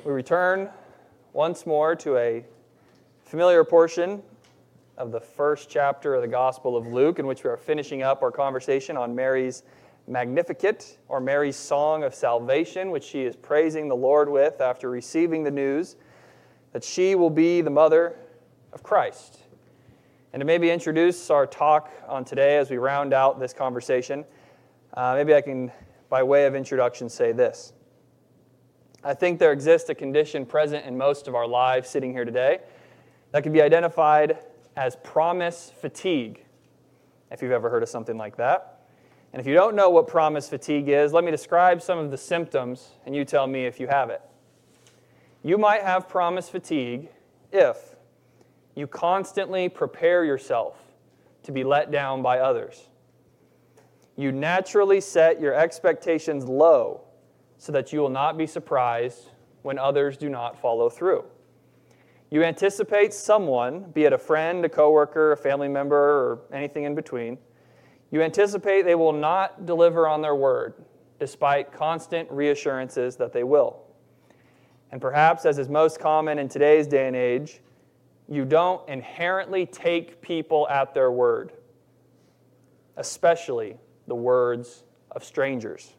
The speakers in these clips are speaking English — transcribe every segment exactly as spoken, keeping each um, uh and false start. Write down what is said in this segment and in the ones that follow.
We return once more to a familiar portion of the first chapter of the Gospel of Luke, in which we are finishing up our conversation on Mary's Magnificat, or Mary's Song of Salvation, which she is praising the Lord with after receiving the news that she will be the mother of Christ. And to maybe introduce our talk on today as we round out this conversation, uh, maybe I can, by way of introduction, say this. I think there exists a condition present in most of our lives sitting here today that can be identified as promise fatigue, if you've ever heard of something like that. And if you don't know what promise fatigue is, let me describe some of the symptoms, and you tell me if you have it. You might have promise fatigue if you constantly prepare yourself to be let down by others. You naturally set your expectations low so that you will not be surprised when others do not follow through. You anticipate someone, be it a friend, a coworker, a family member, or anything in between, you anticipate they will not deliver on their word, despite constant reassurances that they will. And perhaps, as is most common in today's day and age, you don't inherently take people at their word, especially the words of strangers.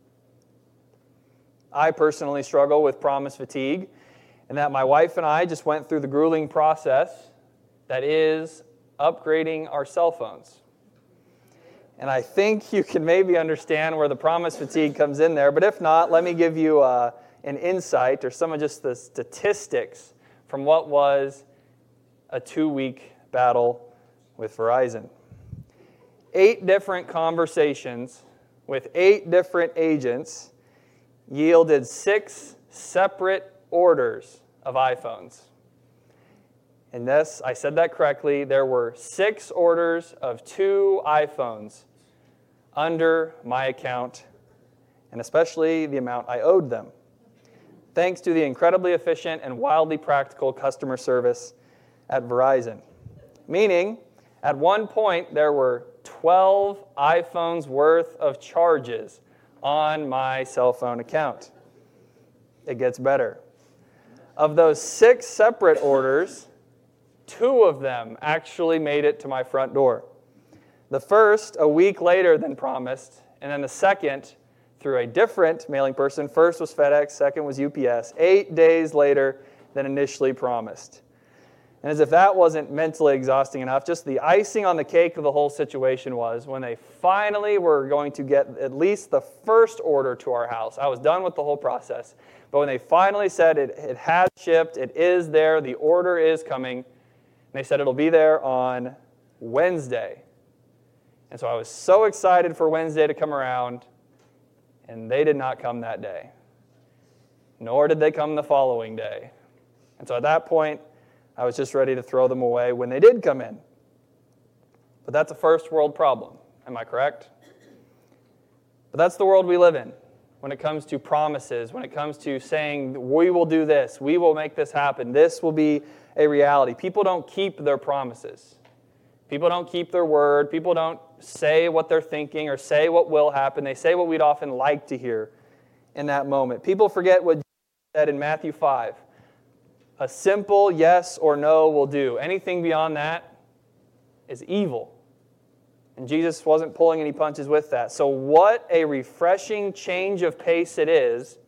I personally struggle with promise fatigue, and that my wife and I just went through the grueling process that is upgrading our cell phones. And I think you can maybe understand where the promise fatigue comes in there, but if not, let me give you uh, an insight or some of just the statistics from what was a two-week battle with Verizon. Eight different conversations with eight different agents yielded six separate orders of iPhones. And this, I said that correctly, there were six orders of two iPhones under my account, and especially the amount I owed them, thanks to the incredibly efficient and wildly practical customer service at Verizon. Meaning, at one point, there were twelve iPhones worth of charges on my cell phone account. It gets better. Of those six separate orders, two of them actually made it to my front door. The first, a week later than promised, and then the second, through a different mailing person. First was FedEx, second was U P S, eight days later than initially promised. And as if that wasn't mentally exhausting enough, just the icing on the cake of the whole situation was when they finally were going to get at least the first order to our house. I was done with the whole process. But when they finally said it, it has shipped, it is there, the order is coming, and they said it'll be there on Wednesday. And so I was so excited for Wednesday to come around, and they did not come that day. Nor did they come the following day. And so at that point, I was just ready to throw them away when they did come in. But that's a first world problem, am I correct? But that's the world we live in when it comes to promises, when it comes to saying, we will do this, we will make this happen, this will be a reality. People don't keep their promises. People don't keep their word. People don't say what they're thinking or say what will happen. They say what we'd often like to hear in that moment. People forget what Jesus said in Matthew five. A simple yes or no will do. Anything beyond that is evil. And Jesus wasn't pulling any punches with that. So what a refreshing change of pace it is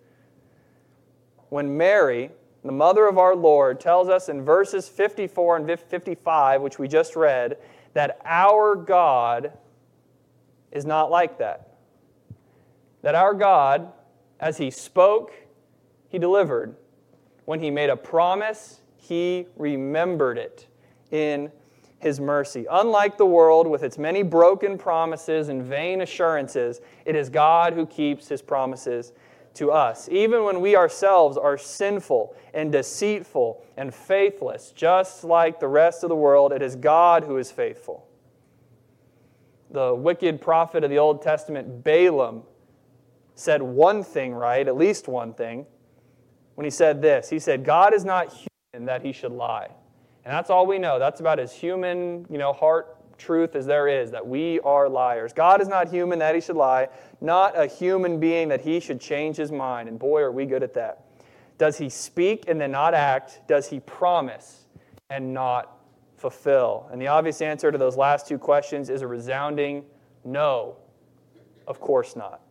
when Mary, the mother of our Lord, tells us in verses fifty-four and fifty-five, which we just read, that our God is not like that. That our God, as He spoke, He delivered. When He made a promise, He remembered it in His mercy. Unlike the world with its many broken promises and vain assurances, it is God who keeps His promises to us. Even when we ourselves are sinful and deceitful and faithless, just like the rest of the world, it is God who is faithful. The wicked prophet of the Old Testament, Balaam, said one thing right, at least one thing, when he said this. He said, God is not human that He should lie. And that's all we know. That's about as human, you know, heart truth as there is, that we are liars. God is not human that He should lie, not a human being that He should change His mind. And boy, are we good at that. Does he speak and then not act? Does he promise and not fulfill? And the obvious answer to those last two questions is a resounding no. Of course not.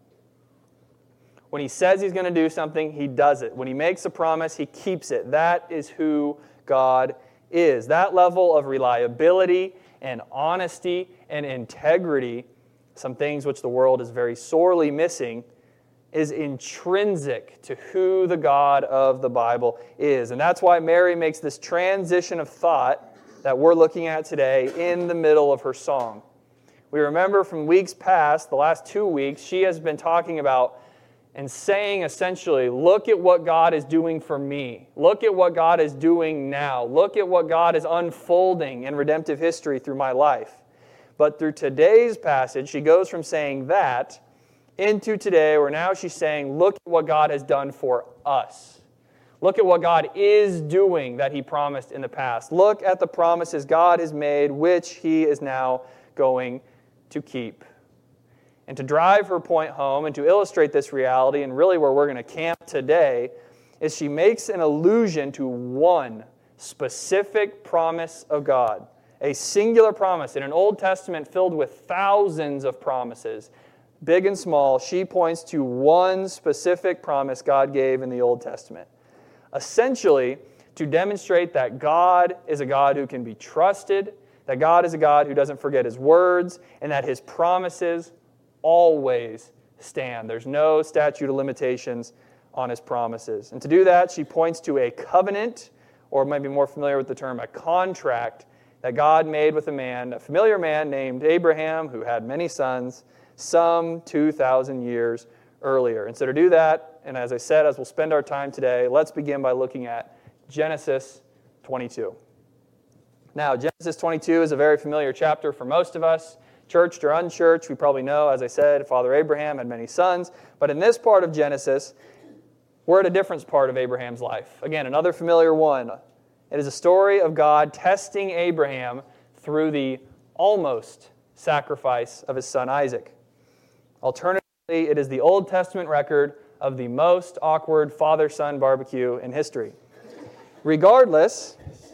When he says he's going to do something, he does it. When he makes a promise, he keeps it. That is who God is. That level of reliability and honesty and integrity, some things which the world is very sorely missing, is intrinsic to who the God of the Bible is. And that's why Mary makes this transition of thought that we're looking at today in the middle of her song. We remember from weeks past, the last two weeks, she has been talking about and saying essentially, look at what God is doing for me. Look at what God is doing now. Look at what God is unfolding in redemptive history through my life. But through today's passage, she goes from saying that into today, where now she's saying, look at what God has done for us. Look at what God is doing that he promised in the past. Look at the promises God has made, which he is now going to keep. And to drive her point home and to illustrate this reality, and really where we're going to camp today, is she makes an allusion to one specific promise of God. A singular promise in an Old Testament filled with thousands of promises, big and small. She points to one specific promise God gave in the Old Testament. Essentially, to demonstrate that God is a God who can be trusted, that God is a God who doesn't forget his words, and that his promises always stand. There's no statute of limitations on his promises. And to do that, she points to a covenant, or might be more familiar with the term, a contract, that God made with a man, a familiar man named Abraham, who had many sons, some two thousand years earlier. And so to do that, and as I said, as we'll spend our time today, let's begin by looking at Genesis twenty-two. Now, Genesis twenty-two is a very familiar chapter for most of us. Churched or unchurched, we probably know, as I said, Father Abraham had many sons. But in this part of Genesis, we're at a different part of Abraham's life. Again, another familiar one. It is a story of God testing Abraham through the almost sacrifice of his son Isaac. Alternatively, it is the Old Testament record of the most awkward father-son barbecue in history. Regardless,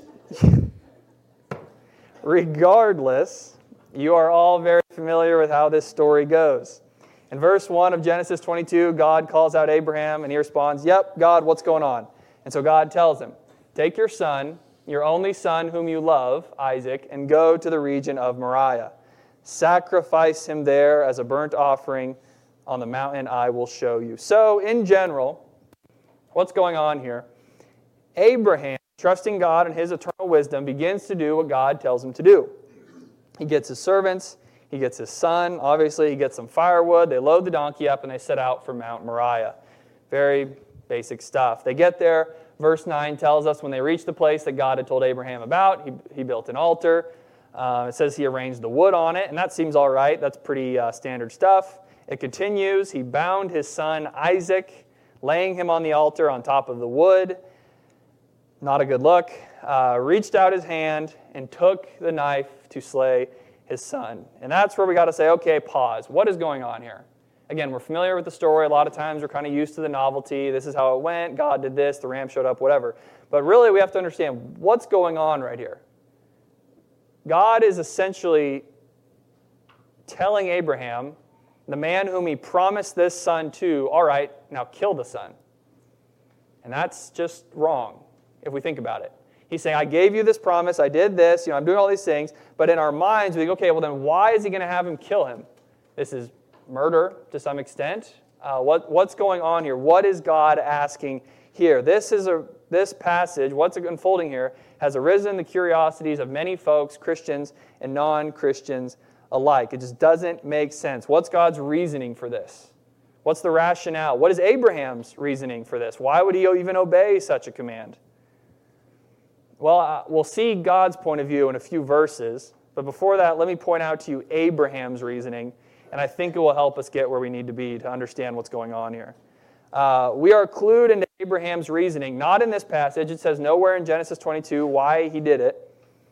regardless, you are all very familiar with how this story goes. In verse one of Genesis twenty-two, God calls out Abraham, and he responds, "Yep, God, what's going on?" And so God tells him, "Take your son, your only son whom you love, Isaac, and go to the region of Moriah. Sacrifice him there as a burnt offering on the mountain I will show you." So, in general, what's going on here? Abraham, trusting God and his eternal wisdom, begins to do what God tells him to do. He gets his servants, he gets his son, obviously he gets some firewood, they load the donkey up, and they set out for Mount Moriah. Very basic stuff. They get there. Verse nine tells us when they reached the place that God had told Abraham about, he, he built an altar. Uh, it says he arranged the wood on it, and that seems all right. That's pretty uh, standard stuff. It continues. He bound his son Isaac, laying him on the altar on top of the wood. Not a good look. Uh, reached out his hand and took the knife to slay his son. And that's where we got to say, okay, pause. What is going on here? Again, we're familiar with the story. A lot of times we're kind of used to the novelty. This is how it went. God did this. The ram showed up, whatever. But really we have to understand what's going on right here. God is essentially telling Abraham, the man whom he promised this son to, all right, now kill the son. And that's just wrong if we think about it. He's saying, I gave you this promise, I did this, you know, I'm doing all these things, but in our minds we think, okay, well then why is he going to have him kill him? This is murder to some extent. Uh, what, what's going on here? What is God asking here? This is a this passage, what's unfolding here, has arisen the curiosities of many folks, Christians and non-Christians alike. It just doesn't make sense. What's God's reasoning for this? What's the rationale? What is Abraham's reasoning for this? Why would he even obey such a command? Well, uh, we'll see God's point of view in a few verses, but before that, let me point out to you Abraham's reasoning, and I think it will help us get where we need to be to understand what's going on here. Uh, we are clued into Abraham's reasoning, not in this passage. It says nowhere in Genesis twenty-two why he did it.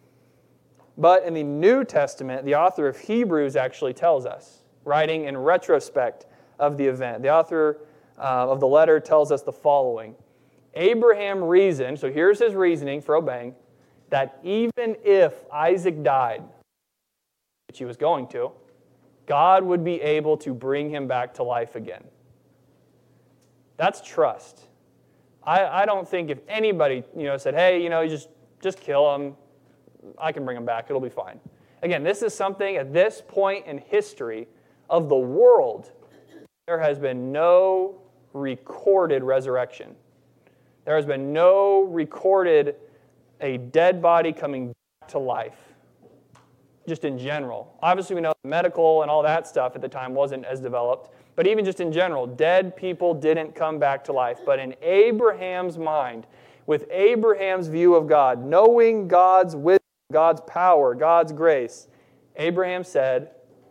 But in the New Testament, the author of Hebrews actually tells us, writing in retrospect of the event. The author uh, of the letter tells us the following. Abraham reasoned, so here's his reasoning for obeying, that even if Isaac died, which he was going to, God would be able to bring him back to life again. That's trust. I, I don't think if anybody, you know, said, hey, you know, just, just kill him, I can bring him back, it'll be fine. Again, this is something at this point in history of the world, there has been no recorded resurrection. There has been no recorded a dead body coming back to life, just in general. Obviously, we know medical and all that stuff at the time wasn't as developed, but even just in general, dead people didn't come back to life. But in Abraham's mind, with Abraham's view of God, knowing God's wisdom, God's power, God's grace, Abraham said,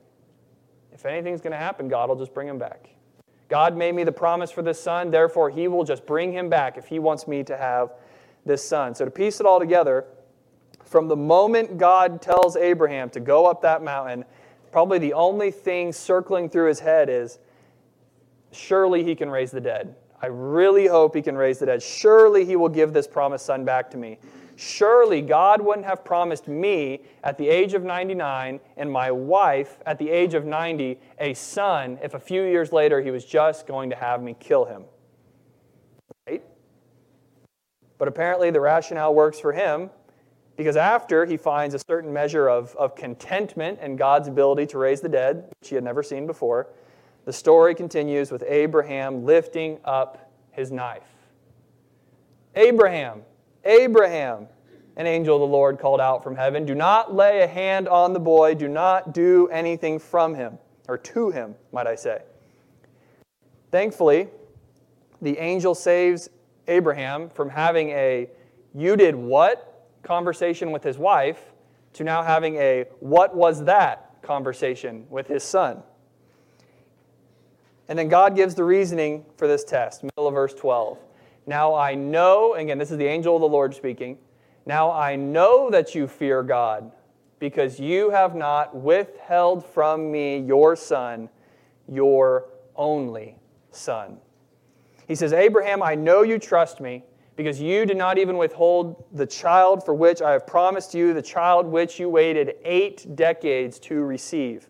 if anything's going to happen, God will just bring him back. God made me the promise for this son, therefore he will just bring him back if he wants me to have this son. So to piece it all together, from the moment God tells Abraham to go up that mountain, probably the only thing circling through his head is, surely he can raise the dead. I really hope he can raise the dead. Surely he will give this promised son back to me. Surely God wouldn't have promised me at the age of ninety-nine and my wife at the age of ninety a son if a few years later he was just going to have me kill him. Right? But apparently the rationale works for him because after he finds a certain measure of, of contentment in God's ability to raise the dead, which he had never seen before, the story continues with Abraham lifting up his knife. Abraham, Abraham, an angel of the Lord called out from heaven, do not lay a hand on the boy, do not do anything from him, or to him, might I say. Thankfully, the angel saves Abraham from having a you did what conversation with his wife to now having a what was that conversation with his son. And then God gives the reasoning for this test, middle of verse twelve. Now I know, again, this is the angel of the Lord speaking, now I know that you fear God, because you have not withheld from me your son, your only son. He says, Abraham, I know you trust me, because you did not even withhold the child for which I have promised you, the child which you waited eight decades to receive.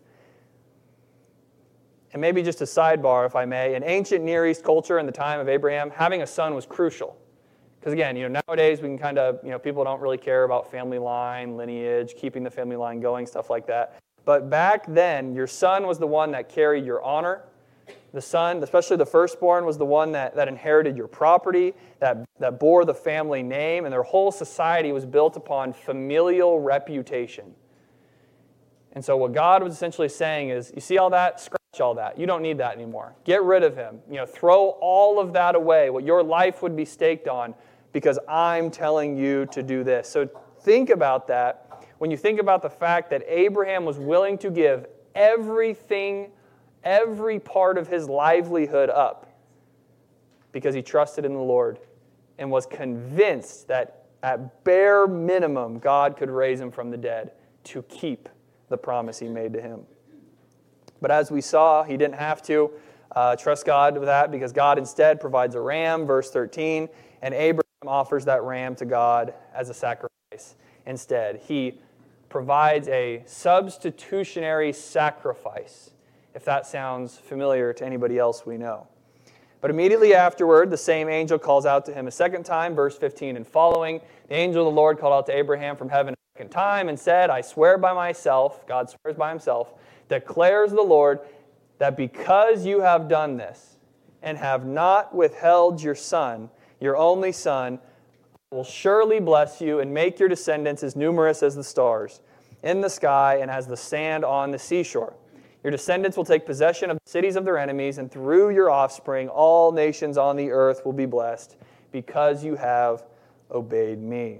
And maybe just a sidebar, if I may, in ancient Near East culture in the time of Abraham, having a son was crucial. Because again, you know, nowadays we can kind of, you know, people don't really care about family line, lineage, keeping the family line going, stuff like that. But back then, your son was the one that carried your honor. The son, especially the firstborn, was the one that, that inherited your property, that, that bore the family name, and their whole society was built upon familial reputation. And so what God was essentially saying is, you see all that? Scratch all that. You don't need that anymore. Get rid of him. You know, throw all of that away, what your life would be staked on, because I'm telling you to do this. So think about that. When you think about the fact that Abraham was willing to give everything, every part of his livelihood up because he trusted in the Lord and was convinced that at bare minimum God could raise him from the dead to keep the promise he made to him. But as we saw, he didn't have to uh, trust God with that because God instead provides a ram, verse thirteen, and Abraham offers that ram to God as a sacrifice instead. He provides a substitutionary sacrifice, if that sounds familiar to anybody else we know. But immediately afterward, the same angel calls out to him a second time, verse fifteen and following. The angel of the Lord called out to Abraham from heaven a second time and said, I swear by myself, God swears by himself, declares the Lord, that because you have done this and have not withheld your son, your only son, I will surely bless you and make your descendants as numerous as the stars in the sky and as the sand on the seashore. Your descendants will take possession of the cities of their enemies, and through your offspring all nations on the earth will be blessed, because you have obeyed me.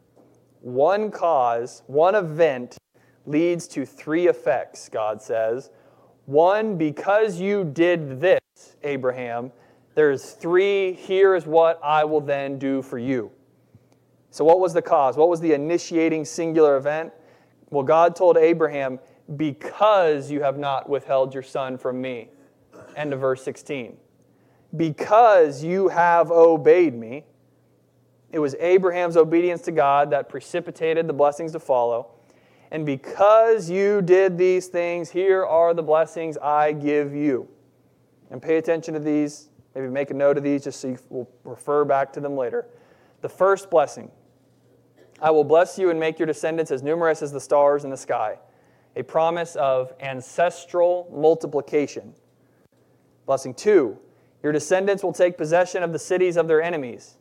One cause, one event leads to three effects, God says. One, because you did this, Abraham, there's three, here is what I will then do for you. So what was the cause? What was the initiating singular event? Well, God told Abraham, because you have not withheld your son from me. End of verse sixteen. Because you have obeyed me, It was Abraham's obedience to God that precipitated the blessings to follow. And because you did these things, here are the blessings I give you. And pay attention to these. Maybe make a note of these just so you will refer back to them later. The first blessing. I will bless you and make your descendants as numerous as the stars in the sky. A promise of ancestral multiplication. Blessing two. Your descendants will take possession of the cities of their enemies.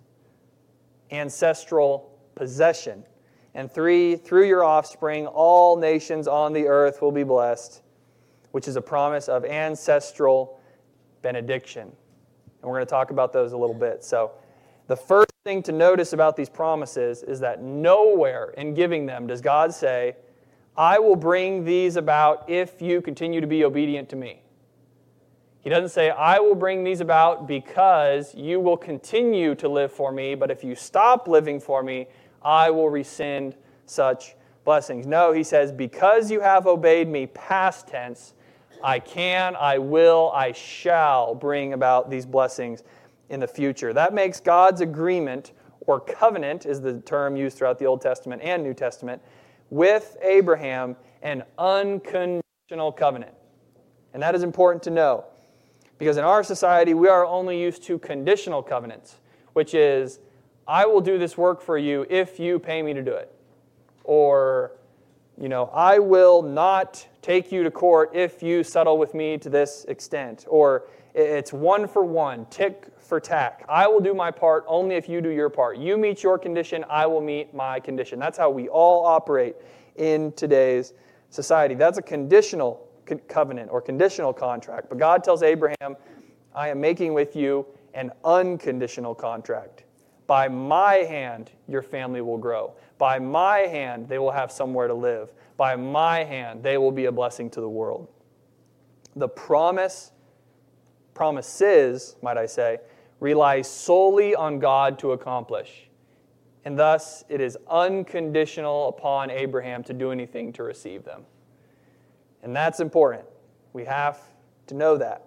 Ancestral possession. And three, through your offspring, all nations on the earth will be blessed, which is a promise of ancestral benediction. And we're going to talk about those a little bit. So the first thing to notice about these promises is that nowhere in giving them does God say, I will bring these about if you continue to be obedient to me. He doesn't say, I will bring these about because you will continue to live for me, but if you stop living for me, I will rescind such blessings. No, he says, because you have obeyed me, past tense, I can, I will, I shall bring about these blessings in the future. That makes God's agreement, or covenant is the term used throughout the Old Testament and New Testament, with Abraham an unconditional covenant. And that is important to know. Because in our society, we are only used to conditional covenants, which is, I will do this work for you if you pay me to do it. Or, you know, I will not take you to court if you settle with me to this extent. Or it's one for one, tick for tack. I will do my part only if you do your part. You meet your condition, I will meet my condition. That's how we all operate in today's society. That's a conditional covenant or conditional contract. But God tells Abraham, I am making with you an unconditional contract. By my hand, your family will grow. By my hand, they will have somewhere to live. By my hand, they will be a blessing to the world. The promise, promises, might I say, rely solely on God to accomplish. And thus, it is unconditional upon Abraham to do anything to receive them. And that's important. We have to know that.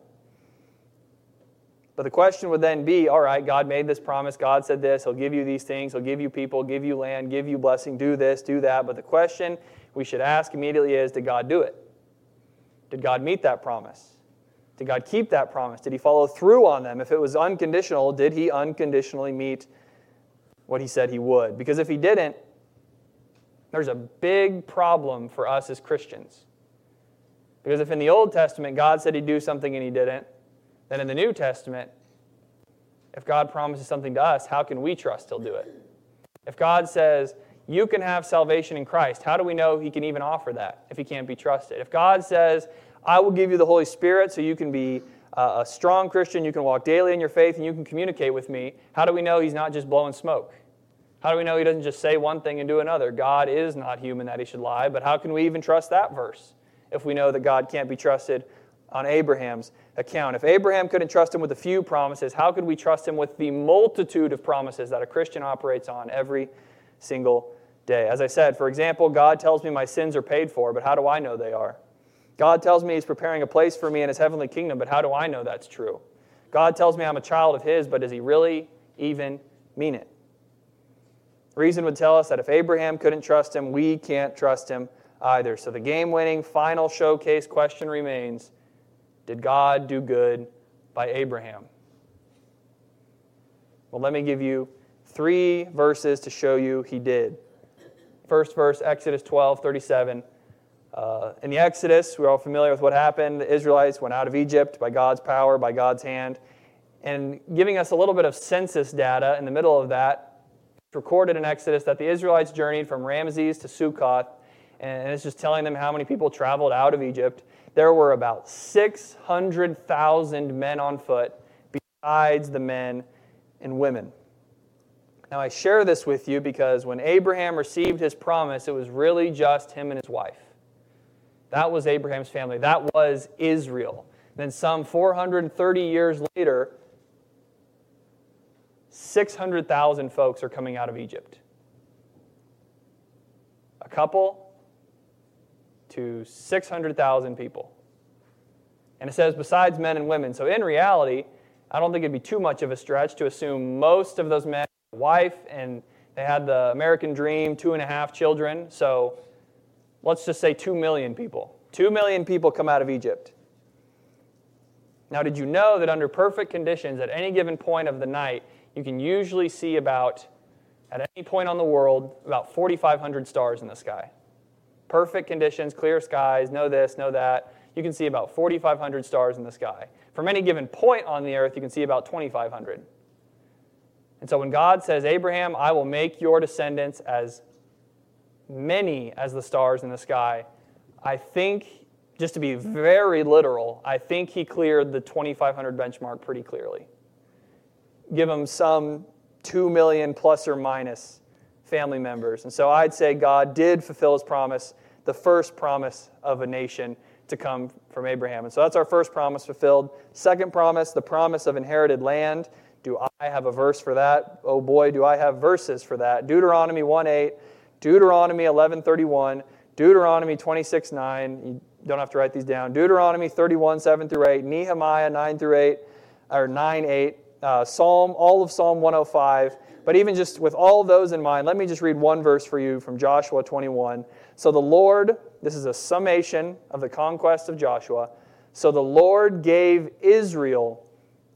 But the question would then be, all right, God made this promise. God said this. He'll give you these things. He'll give you people, give you land, give you blessing, do this, do that. But the question we should ask immediately is, did God do it? Did God meet that promise? Did God keep that promise? Did he follow through on them? If it was unconditional, did he unconditionally meet what he said he would? Because if he didn't, there's a big problem for us as Christians. Because if in the Old Testament God said he'd do something and he didn't, then in the New Testament, if God promises something to us, how can we trust he'll do it? If God says, you can have salvation in Christ, how do we know he can even offer that if he can't be trusted? If God says, I will give you the Holy Spirit so you can be a strong Christian, you can walk daily in your faith, and you can communicate with me, how do we know he's not just blowing smoke? How do we know he doesn't just say one thing and do another? God is not human that he should lie, but how can we even trust that verse if we know that God can't be trusted on Abraham's account? If Abraham couldn't trust him with a few promises, how could we trust him with the multitude of promises that a Christian operates on every single day? As I said, for example, God tells me my sins are paid for, but how do I know they are? God tells me he's preparing a place for me in his heavenly kingdom, but how do I know that's true? God tells me I'm a child of his, but does he really even mean it? Reason would tell us that if Abraham couldn't trust him, we can't trust him either. So the game-winning final showcase question remains, did God do good by Abraham? Well, let me give you three verses to show you he did. First verse, Exodus twelve thirty-seven. Uh, in the Exodus, we're all familiar with what happened. The Israelites went out of Egypt by God's power, by God's hand. And giving us a little bit of census data in the middle of that, it's recorded in Exodus that the Israelites journeyed from Ramesses to Sukkoth, and it's just telling them how many people traveled out of Egypt. There were about six hundred thousand men on foot, besides the men and women. Now, I share this with you because when Abraham received his promise, it was really just him and his wife. That was Abraham's family. That was Israel. Then some four hundred thirty years later, six hundred thousand folks are coming out of Egypt. A couple to six hundred thousand people. And it says besides men and women. So in reality, I don't think it'd be too much of a stretch to assume most of those men a wife, and they had the American dream, two and a half children. So let's just say two million people. Two million people come out of Egypt. Now, did you know that under perfect conditions, at any given point of the night, you can usually see about, at any point on the world, about forty-five hundred stars in the sky? Perfect conditions, clear skies, no this, no that. You can see about forty-five hundred stars in the sky. From any given point on the earth, you can see about twenty-five hundred. And so when God says, Abraham, I will make your descendants as many as the stars in the sky, I think, just to be very literal, I think he cleared the twenty-five hundred benchmark pretty clearly. Give him some two million plus or minus family members. And so I'd say God did fulfill his promise, the first promise of a nation to come from Abraham. And so that's our first promise fulfilled. Second promise, the promise of inherited land. Do I have a verse for that? Oh boy, do I have verses for that. Deuteronomy one eight, Deuteronomy eleven thirty-one, Deuteronomy twenty-six nine. You don't have to write these down. Deuteronomy thirty-one seven through eight, Nehemiah nine through eight, or nine eight, uh, Psalm, all of Psalm one oh five. But even just with all of those in mind, let me just read one verse for you from Joshua twenty-one. So the Lord, this is a summation of the conquest of Joshua. So the Lord gave Israel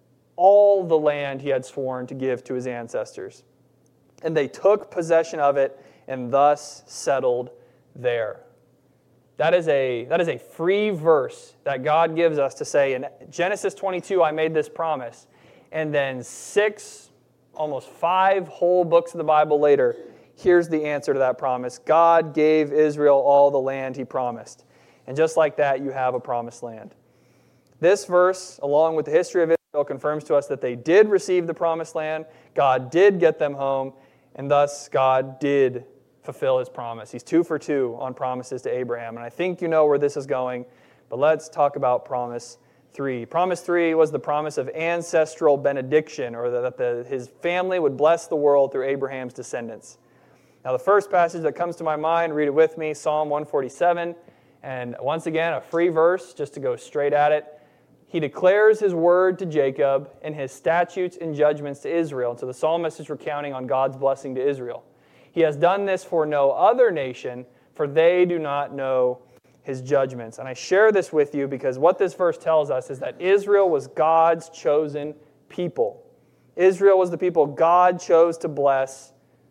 all the land he had sworn to give to his ancestors. And they took possession of it and thus settled there. That is a, that is a free verse that God gives us to say, in Genesis twenty-two, I made this promise. And then six, almost five whole books of the Bible later, here's the answer to that promise. God gave Israel all the land he promised. And just like that, you have a promised land. This verse, along with the history of Israel, confirms to us that they did receive the promised land, God did get them home, and thus God did fulfill his promise. He's two for two on promises to Abraham, and I think you know where this is going, but let's talk about promise three. Promise three was the promise of ancestral benediction, or that the, his family would bless the world through Abraham's descendants. Now the first passage that comes to my mind, read it with me, Psalm one forty-seven, and once again, a free verse, just to go straight at it. He declares his word to Jacob and his statutes and judgments to Israel. And so the psalmist is recounting on God's blessing to Israel. He has done this for no other nation, for they do not know his judgments. And I share this with you because what this verse tells us is that Israel was God's chosen people. Israel was the people God chose to bless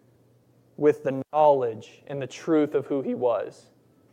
with the knowledge and the truth of who he was.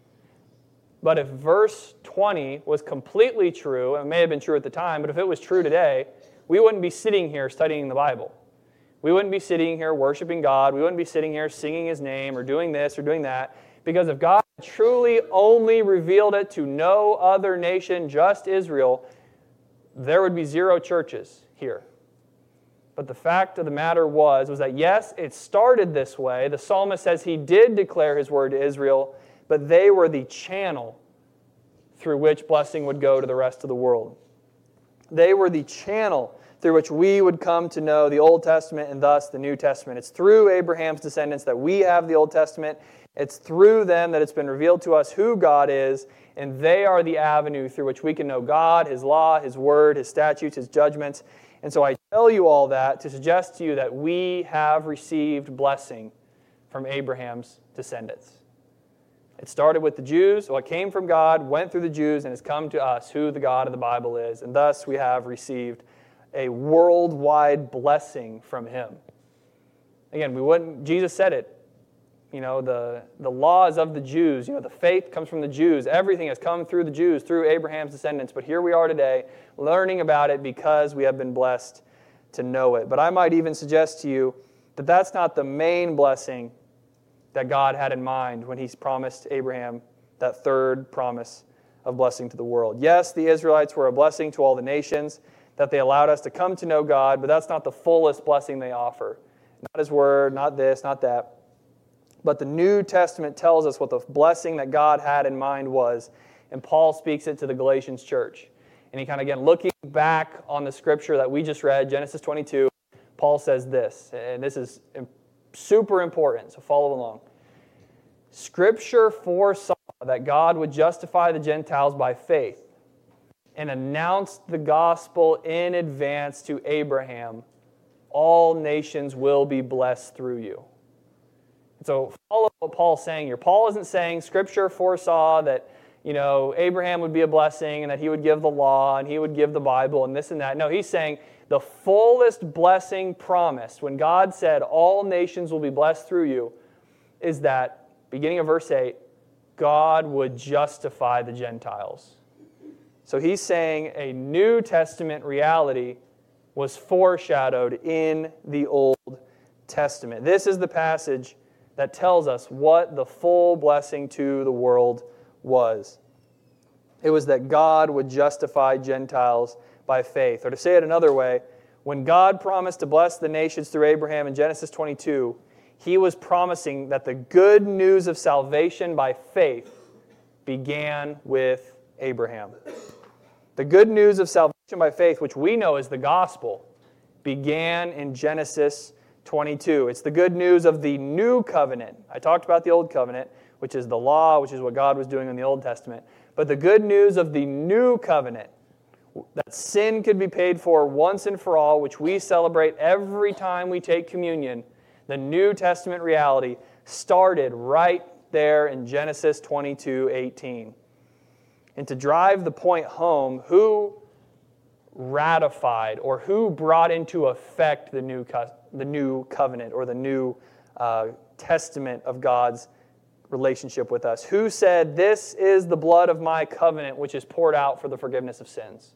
But if verse twenty was completely true, and it may have been true at the time, but if it was true today, we wouldn't be sitting here studying the Bible. We wouldn't be sitting here worshiping God. We wouldn't be sitting here singing his name or doing this or doing that. Because if God truly only revealed it to no other nation, just Israel, there would be zero churches here. But the fact of the matter was, was that yes, it started this way. The psalmist says he did declare his word to Israel, but they were the channel through which blessing would go to the rest of the world. They were the channel through which we would come to know the Old Testament and thus the New Testament. It's through Abraham's descendants that we have the Old Testament. It's through them that it's been revealed to us who God is, and they are the avenue through which we can know God, his law, his word, his statutes, his judgments. And so I tell you all that to suggest to you that we have received blessing from Abraham's descendants. It started with the Jews. What came from God went through the Jews and has come to us, who the God of the Bible is. And thus we have received a worldwide blessing from him. Again, we wouldn't, Jesus said it. You know, the, the law is of the Jews. You know, the faith comes from the Jews. Everything has come through the Jews, through Abraham's descendants. But here we are today, learning about it because we have been blessed to know it. But I might even suggest to you that that's not the main blessing that God had in mind when he promised Abraham that third promise of blessing to the world. Yes, the Israelites were a blessing to all the nations, that they allowed us to come to know God, but that's not the fullest blessing they offer. Not his word, not this, not that. But the New Testament tells us what the blessing that God had in mind was, and Paul speaks it to the Galatians church. And he kind of, again, looking back on the scripture that we just read, Genesis twenty-two, Paul says this, and this is super important, so follow along. Scripture foresaw that God would justify the Gentiles by faith and announced the gospel in advance to Abraham all nations will be blessed through you. So follow what Paul's saying here. Paul isn't saying Scripture foresaw that, you know, Abraham would be a blessing and that he would give the law and he would give the Bible and this and that. No, he's saying the fullest blessing promised when God said all nations will be blessed through you is that, beginning of verse eight, God would justify the Gentiles. So he's saying a New Testament reality was foreshadowed in the Old Testament. This is the passage that tells us what the full blessing to the world was. It was that God would justify Gentiles by faith. Or to say it another way, when God promised to bless the nations through Abraham in Genesis twenty-two, he was promising that the good news of salvation by faith began with Abraham. The good news of salvation by faith, which we know is the gospel, began in Genesis twenty-two. It's the good news of the new covenant. I talked about the old covenant, which is the law, which is what God was doing in the Old Testament. But the good news of the new covenant, that sin could be paid for once and for all, which we celebrate every time we take communion, the New Testament reality started right there in Genesis twenty-two eighteen. And to drive the point home, who ratified or who brought into effect the new co- the new covenant or the new uh, testament of God's relationship with us? Who said, "This is the blood of my covenant, which is poured out for the forgiveness of sins"?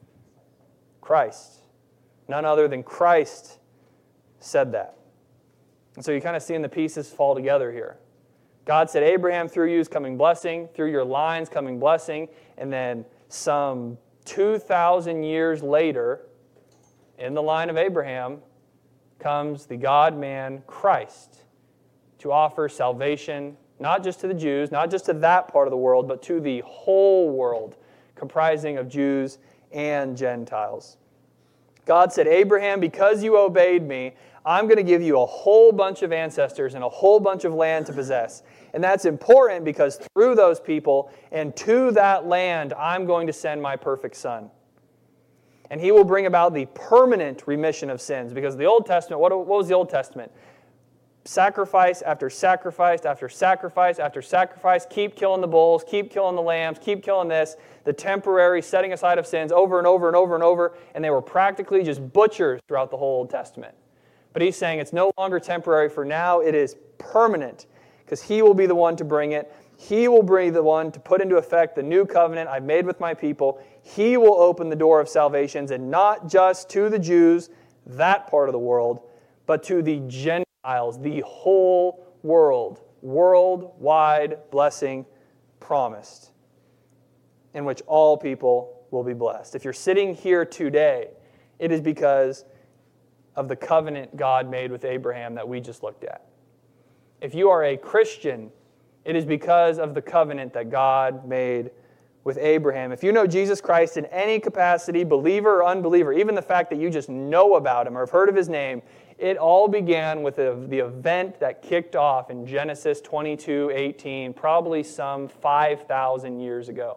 Christ. None other than Christ said that. And so you're kind of seeing the pieces fall together here. God said, Abraham, through you is coming blessing, through your lines coming blessing, and then some two thousand years later, in the line of Abraham, comes the God-man Christ to offer salvation, not just to the Jews, not just to that part of the world, but to the whole world, comprising of Jews and Gentiles. God said, Abraham, because you obeyed me, I'm going to give you a whole bunch of ancestors and a whole bunch of land to possess. And that's important because through those people and to that land, I'm going to send my perfect Son. And he will bring about the permanent remission of sins. Because the Old Testament, what, what was the Old Testament? Sacrifice after sacrifice after sacrifice after sacrifice. Keep killing the bulls, keep killing the lambs, keep killing this. The temporary setting aside of sins over and over and over and over. And they were practically just butchers throughout the whole Old Testament. But he's saying it's no longer temporary, for now it is permanent, because he will be the one to bring it. He will be the one to put into effect the new covenant I've made with my people. He will open the door of salvations, and not just to the Jews, that part of the world, but to the Gentiles, the whole world, worldwide blessing promised, in which all people will be blessed. If you're sitting here today, it is because of the covenant God made with Abraham that we just looked at. If you are a Christian, it is because of the covenant that God made with Abraham. If you know Jesus Christ in any capacity, believer or unbeliever, even the fact that you just know about him or have heard of his name, it all began with the, the event that kicked off in Genesis twenty-two eighteen, probably some five thousand years ago.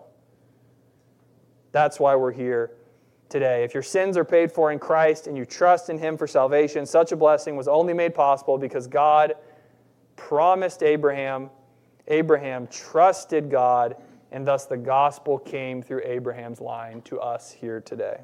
That's why we're here today. If your sins are paid for in Christ and you trust in him for salvation, such a blessing was only made possible because God promised Abraham, Abraham trusted God, and thus the gospel came through Abraham's line to us here today.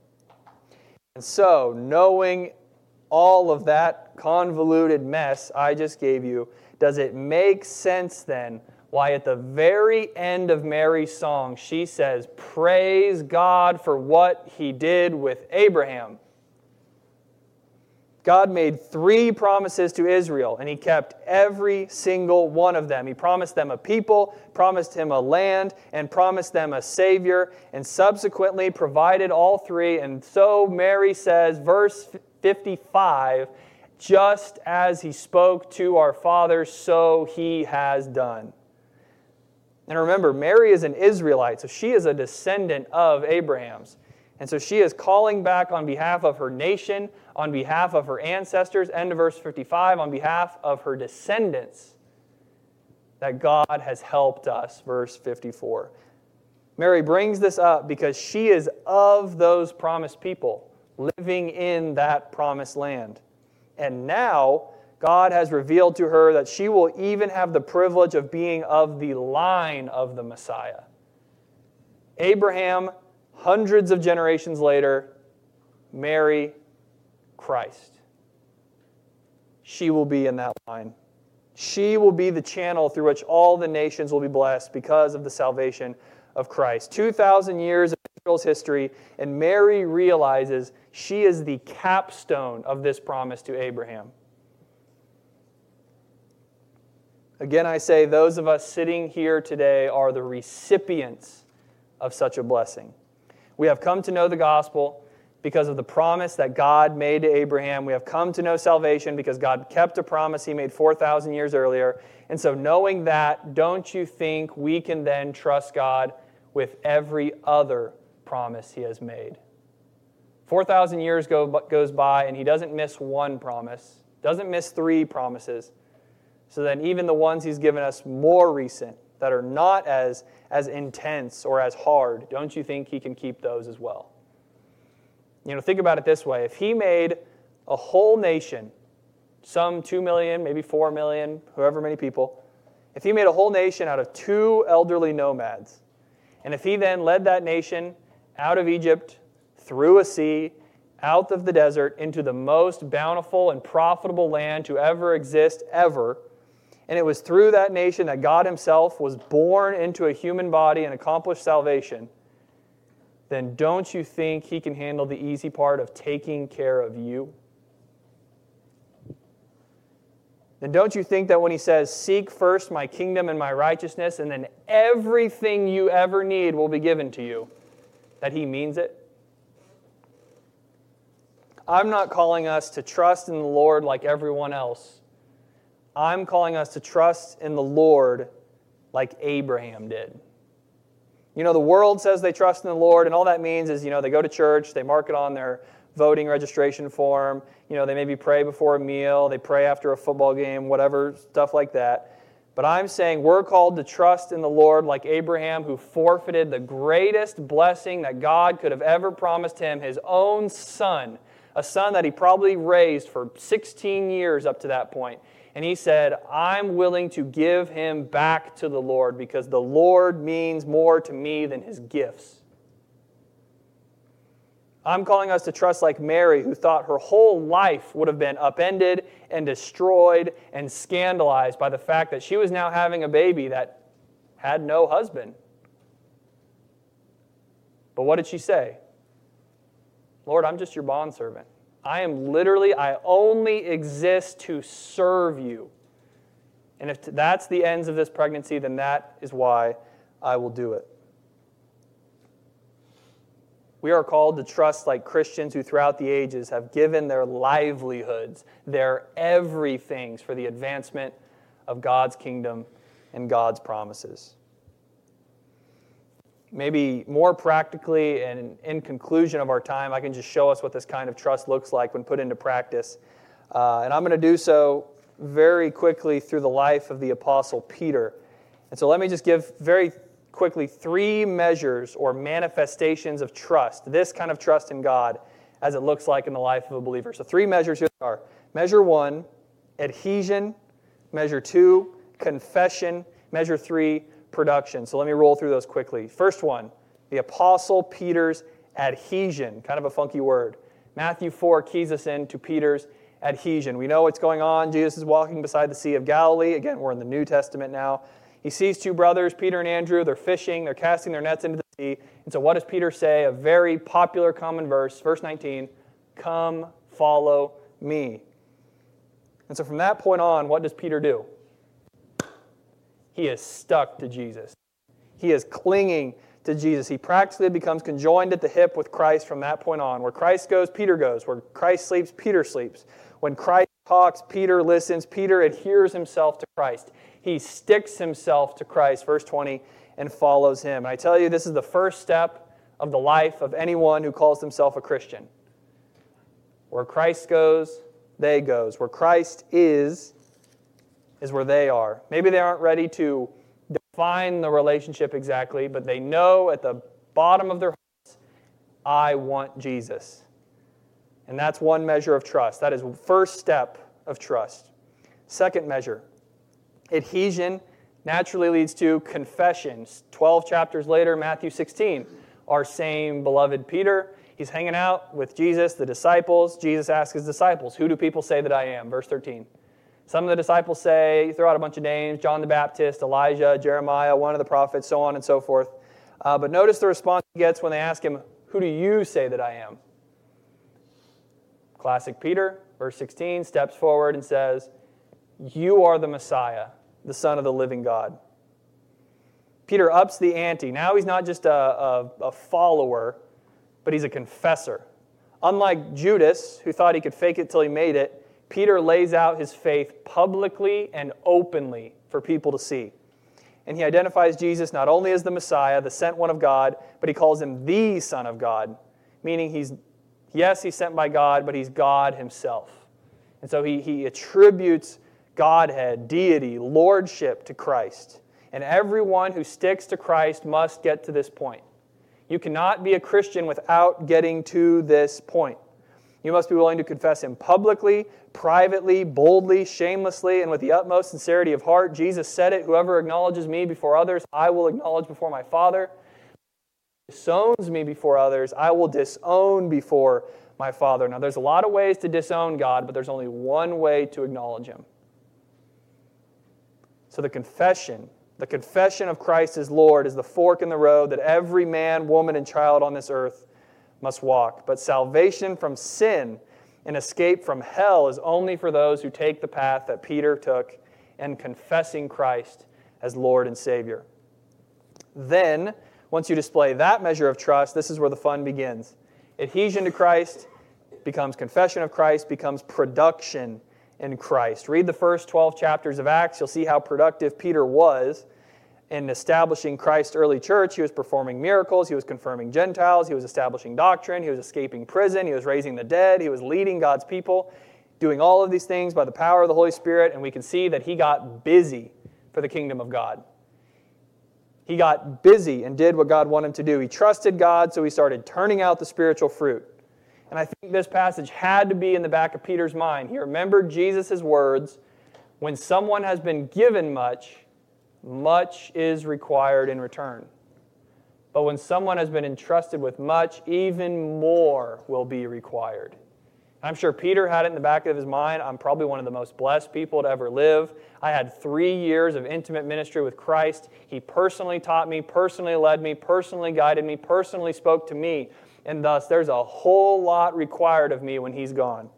And so, knowing all of that convoluted mess I just gave you, does it make sense then why at the very end of Mary's song she says, praise God for what he did with Abraham? God made three promises to Israel, and he kept every single one of them. He promised them a people, promised him a land, and promised them a Savior, and subsequently provided all three. And so Mary says, verse fifty-five, just as he spoke to our fathers, so he has done. And remember, Mary is an Israelite, so she is a descendant of Abraham's. And so she is calling back on behalf of her nation, on behalf of her ancestors, end of verse fifty-five, on behalf of her descendants, that God has helped us, verse fifty-four. Mary brings this up because she is of those promised people. living in that promised land. And now, God has revealed to her that she will even have the privilege of being of the line of the Messiah. Abraham, hundreds of generations later, Mary, Christ. She will be in that line. She will be the channel through which all the nations will be blessed because of the salvation of Christ. two thousand years of Israel's history, and Mary realizes she is the capstone of this promise to Abraham. Again, I say those of us sitting here today are the recipients of such a blessing. We have come to know the gospel because of the promise that God made to Abraham. We have come to know salvation because God kept a promise He made four thousand years earlier. And so knowing that, don't you think we can then trust God with every other promise He has made? four thousand years go, goes by and He doesn't miss one promise, doesn't miss three promises. So then even the ones He's given us more recent, that are not as, as intense or as hard, don't you think He can keep those as well? You know, think about it this way. If He made a whole nation, some two million, maybe four million, however many people, if He made a whole nation out of two elderly nomads, and if He then led that nation out of Egypt, through a sea, out of the desert, into the most bountiful and profitable land to ever exist, ever, and it was through that nation that God Himself was born into a human body and accomplished salvation, then don't you think He can handle the easy part of taking care of you? Then don't you think that when He says, seek first my kingdom and my righteousness, and then everything you ever need will be given to you, that He means it? I'm not calling us to trust in the Lord like everyone else. I'm calling us to trust in the Lord like Abraham did. You know, the world says they trust in the Lord, and all that means is, you know, they go to church, they mark it on their voting registration form, you know, they maybe pray before a meal, they pray after a football game, whatever, stuff like that. But I'm saying we're called to trust in the Lord like Abraham, who forfeited the greatest blessing that God could have ever promised him, His own son, a son that he probably raised for sixteen years up to that point. And he said, I'm willing to give him back to the Lord because the Lord means more to me than his gifts. I'm calling us to trust like Mary, who thought her whole life would have been upended and destroyed and scandalized by the fact that she was now having a baby that had no husband. But what did she say? Lord, I'm just your bondservant. I am literally, I only exist to serve you. And if that's the ends of this pregnancy, then that is why I will do it. We are called to trust like Christians who throughout the ages have given their livelihoods, their everythings for the advancement of God's kingdom and God's promises. Maybe more practically and in conclusion of our time, I can just show us what this kind of trust looks like when put into practice. Uh, and I'm going to do so very quickly through the life of the Apostle Peter. And so let me just give very quickly three measures or manifestations of trust, this kind of trust in God, as it looks like in the life of a believer. So three measures here are. Measure one, adhesion. Measure two, confession. Measure three, production. So let me roll through those quickly. First one, the Apostle Peter's adhesion. Kind of a funky word. Matthew four keys us in to Peter's adhesion. We know what's going on. Jesus is walking beside the Sea of Galilee. Again, we're in the New Testament now. He sees two brothers, Peter and Andrew. They're fishing. They're casting their nets into the sea. And so what does Peter say? A very popular common verse, verse nineteen, come, follow me. And so from that point on, what does Peter do? He is stuck to Jesus. He is clinging to Jesus. He practically becomes conjoined at the hip with Christ from that point on. Where Christ goes, Peter goes. Where Christ sleeps, Peter sleeps. When Christ talks, Peter listens. Peter adheres himself to Christ. He sticks himself to Christ, verse twenty, and follows him. And I tell you, this is the first step of the life of anyone who calls himself a Christian. Where Christ goes, they goes. Where Christ is, is where they are. Maybe they aren't ready to define the relationship exactly, but they know at the bottom of their hearts, I want Jesus. And that's one measure of trust. That is first step of trust. Second measure, adhesion naturally leads to confession. twelve chapters later, Matthew sixteen, our same beloved Peter, he's hanging out with Jesus, the disciples. Jesus asks his disciples, who do people say that I am? Verse thirteen. Some of the disciples say, throw out a bunch of names, John the Baptist, Elijah, Jeremiah, one of the prophets, so on and so forth. Uh, but notice the response he gets when they ask him, who do you say that I am? Classic Peter, verse sixteen, steps forward and says, you are the Messiah, the Son of the living God. Peter ups the ante. Now he's not just a, a, a follower, but he's a confessor. Unlike Judas, who thought he could fake it till he made it, Peter lays out his faith publicly and openly for people to see. And he identifies Jesus not only as the Messiah, the sent one of God, but he calls him the Son of God, meaning he's, yes, he's sent by God, but he's God himself. And so he, he attributes Godhead, deity, lordship to Christ. And everyone who sticks to Christ must get to this point. You cannot be a Christian without getting to this point. You must be willing to confess him publicly, privately, boldly, shamelessly, and with the utmost sincerity of heart. Jesus said it, whoever acknowledges me before others, I will acknowledge before my Father. Whoever disowns me before others, I will disown before my Father. Now, there's a lot of ways to disown God, but there's only one way to acknowledge him. So the confession, the confession of Christ as Lord is the fork in the road that every man, woman, and child on this earth must walk. But salvation from sin and escape from hell is only for those who take the path that Peter took and confessing Christ as Lord and Savior. Then, once you display that measure of trust, this is where the fun begins. Adhesion to Christ becomes confession of Christ, becomes production in Christ. Read the first twelve chapters of Acts. You'll see how productive Peter was in establishing Christ's early church. He was performing miracles. He was confirming Gentiles. He was establishing doctrine. He was escaping prison. He was raising the dead. He was leading God's people, doing all of these things by the power of the Holy Spirit. And we can see that he got busy for the kingdom of God. He got busy and did what God wanted him to do. He trusted God, so he started turning out the spiritual fruit. And I think this passage had to be in the back of Peter's mind. He remembered Jesus' words, when someone has been given much, much is required in return. But when someone has been entrusted with much, even more will be required. I'm sure Peter had it in the back of his mind. I'm probably one of the most blessed people to ever live. I had three years of intimate ministry with Christ. He personally taught me, personally led me, personally guided me, personally spoke to me. And thus, there's a whole lot required of me when he's gone.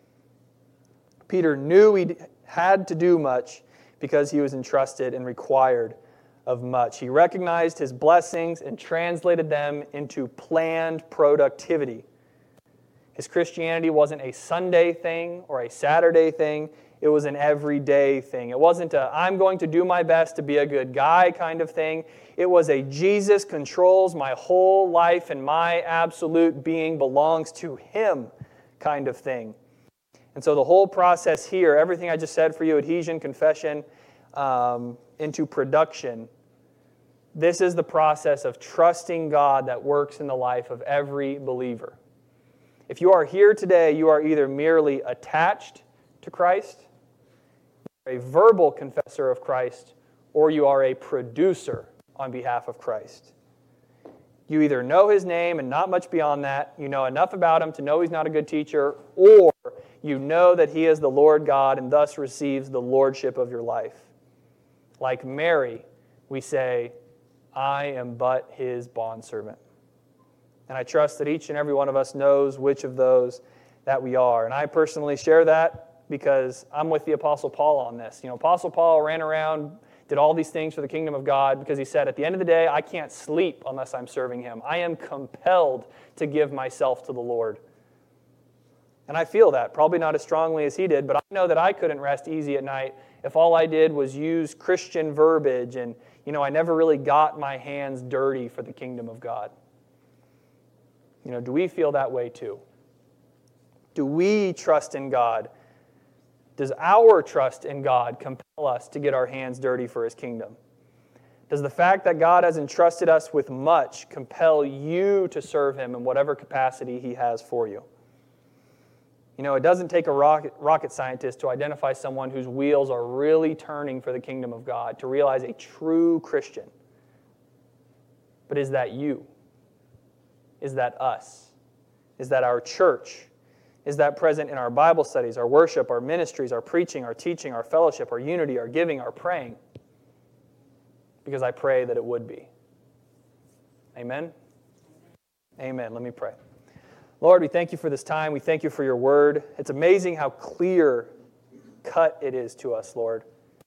Peter knew he had to do much because he was entrusted and required of much. He recognized his blessings and translated them into planned productivity. His Christianity wasn't a Sunday thing or a Saturday thing. It was an everyday thing. It wasn't a, I'm going to do my best to be a good guy kind of thing. It was a, Jesus controls my whole life and my absolute being belongs to him kind of thing. And so the whole process here, everything I just said for you, adhesion, confession, um, into production, this is the process of trusting God that works in the life of every believer. If you are here today, you are either merely attached to Christ, a verbal confessor of Christ, or you are a producer on behalf of Christ. You either know his name and not much beyond that, you know enough about him to know he's not a good teacher, or you know that he is the Lord God and thus receives the lordship of your life. Like Mary, we say, I am but his bondservant. And I trust that each and every one of us knows which of those that we are. And I personally share that because I'm with the Apostle Paul on this. You know, Apostle Paul ran around, did all these things for the kingdom of God because he said, at the end of the day, I can't sleep unless I'm serving him. I am compelled to give myself to the Lord. And I feel that, probably not as strongly as he did, but I know that I couldn't rest easy at night if all I did was use Christian verbiage and, you know, I never really got my hands dirty for the kingdom of God. You know, do we feel that way too? Do we trust in God? Does our trust in God compel us to get our hands dirty for his kingdom? Does the fact that God has entrusted us with much compel you to serve him in whatever capacity he has for you? You know, it doesn't take a rocket, rocket scientist to identify someone whose wheels are really turning for the kingdom of God, to realize a true Christian. But is that you? Is that us? Is that our church? Is that present in our Bible studies, our worship, our ministries, our preaching, our teaching, our fellowship, our unity, our giving, our praying? Because I pray that it would be. Amen? Amen. Let me pray. Lord, we thank you for this time. We thank you for your word. It's amazing how clear cut it is to us, Lord,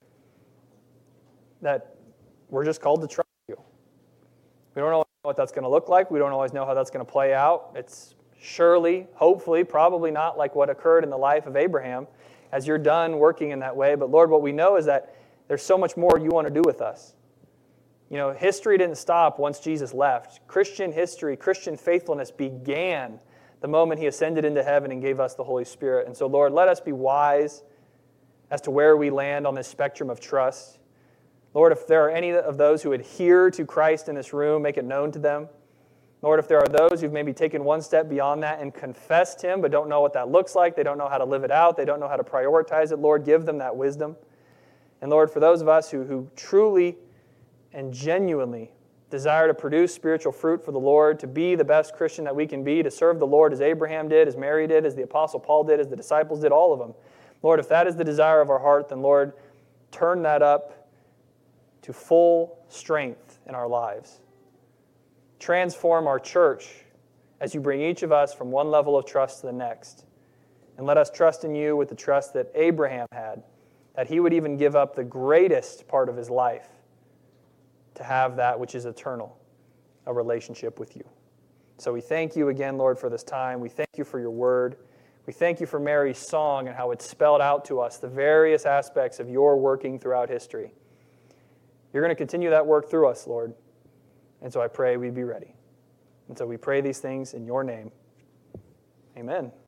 that we're just called to trust you. We don't know what that's going to look like. We don't always know how that's going to play out. It's surely, hopefully, probably not like what occurred in the life of Abraham as you're done working in that way. But Lord, what we know is that there's so much more you want to do with us. You know, history didn't stop once Jesus left. Christian history, Christian faithfulness began the moment he ascended into heaven and gave us the Holy Spirit. And so, Lord, let us be wise as to where we land on this spectrum of trust. Lord, if there are any of those who adhere to Christ in this room, make it known to them. Lord, if there are those who've maybe taken one step beyond that and confessed him but don't know what that looks like, they don't know how to live it out, they don't know how to prioritize it, Lord, give them that wisdom. And Lord, for those of us who, who truly and genuinely desire to produce spiritual fruit for the Lord, to be the best Christian that we can be, to serve the Lord as Abraham did, as Mary did, as the Apostle Paul did, as the disciples did, all of them. Lord, if that is the desire of our heart, then Lord, turn that up to full strength in our lives. Transform our church as you bring each of us from one level of trust to the next. And let us trust in you with the trust that Abraham had, that he would even give up the greatest part of his life to have that which is eternal, a relationship with you. So we thank you again, Lord, for this time. We thank you for your word. We thank you for Mary's song and how it spelled out to us the various aspects of your working throughout history. You're going to continue that work through us, Lord. And so I pray we be ready. And so we pray these things in your name. Amen.